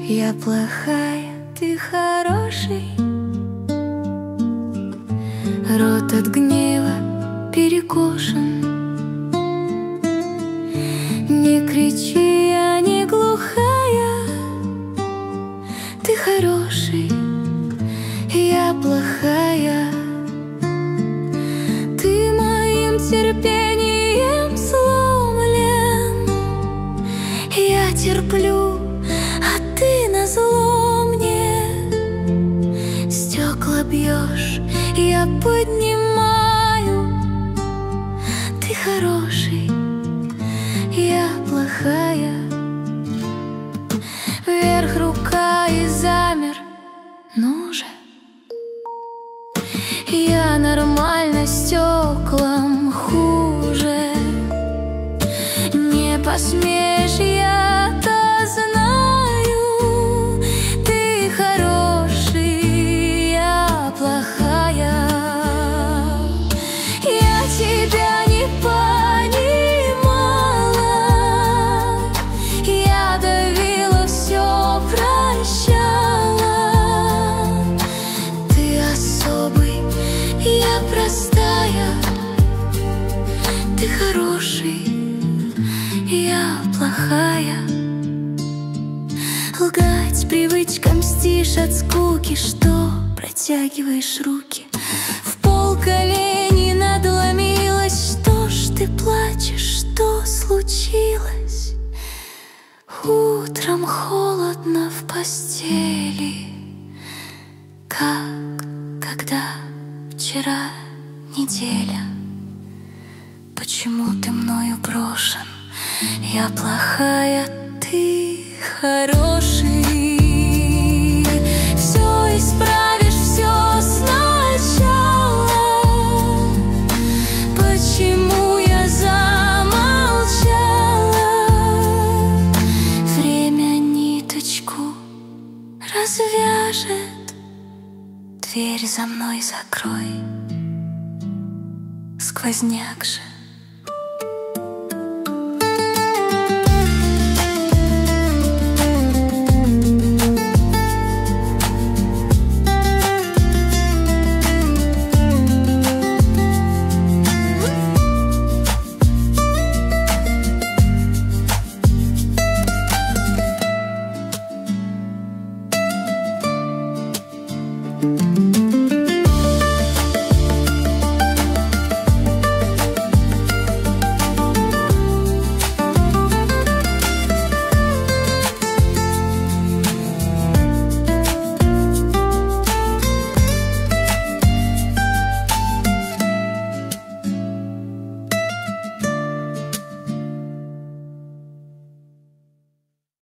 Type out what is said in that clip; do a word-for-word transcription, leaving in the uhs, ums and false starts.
Я плохая, ты хороший. Рот от гнева перекошен. Не кричи, я не глухая. Ты хороший, я плохая. Ты моим терпением сломлен. Я терплю, а ты назло мне. Стекла бьешь, я поднимаю. Ты хороший, я плохая. Вверх рука и замер. Ну же. Я нормально, стеклам хуже. Не посмеешь, я-то знаю. Ты хороший, я плохая. Я тебя не понимала. Я давила, все прощала. Ты особый, я простая. Ты хороший, я плохая. Лгать привычка, мстишь от скуки. Что протягиваешь руки? В пол колени надломилась. Что ж ты плачешь, что случилось? Утром холодно в постели, как когда вчера неделя. Почему ты мною брошен? Я плохая, ты хороший. Все исправишь, все сначала. Почему я замолчала? Время ниточку развяжет. Дверь за мной закрой. Сквозняк же